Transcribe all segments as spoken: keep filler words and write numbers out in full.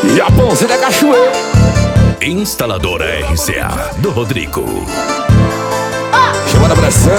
E a Pãozinha da Cachoeira. Instaladora R C A do Rodrigo. Chama na pressão.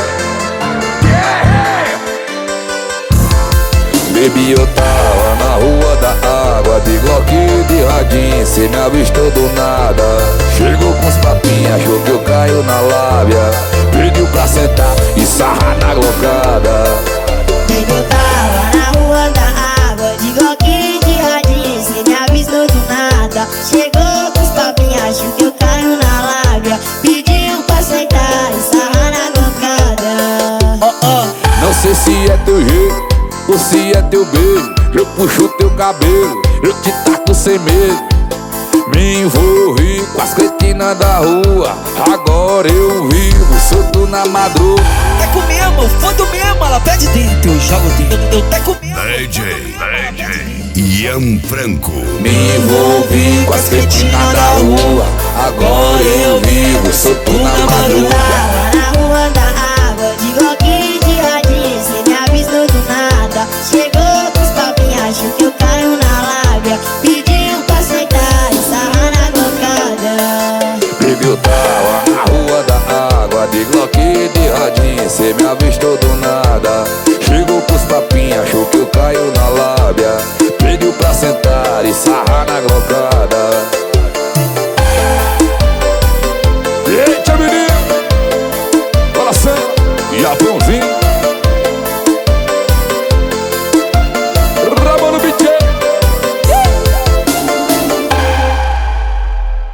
Baby, eu tava na rua da água, de Glock e de radinho, cê me avistou do nada. Chegou com os papinhos, achou que eu caio na lábia. Pediu pra sentar e sarrar na glocada. Baby, eu tava na rua da água, de Glock e de radinho, cê me avistou do nada. Chegou com os papinhos, achou que eu caio na lábia. Pediu pra sentar e sarrar na glocada. Oh, oh. Não sei se é teu jeito ou se é teu beijo, eu puxo teu cabelo, eu te taco sem medo. Me envolvi com as cretinas da rua, agora eu vivo solto na madruga. Teco mesmo, foda mesmo, ela pede dentro, eu jogo dentro, eu teco mesmo. D J, D J Ian Franco. Me envolvi com as cretinas da rua, agora eu vivo solto na madruga. Tava na rua da água, de Glock e de radinho, cê me avistou do nada. Chegou com os papinhos, achou que eu caio na lábia. Pediu pra sentar e sarrar na glocada. Baby, eu tava na rua da água, de Glock e de radinho, cê me avistou do nada. Chegou com os papinhos, achou que eu caio na lábia. Pediu pra sentar e sarrar na glocada.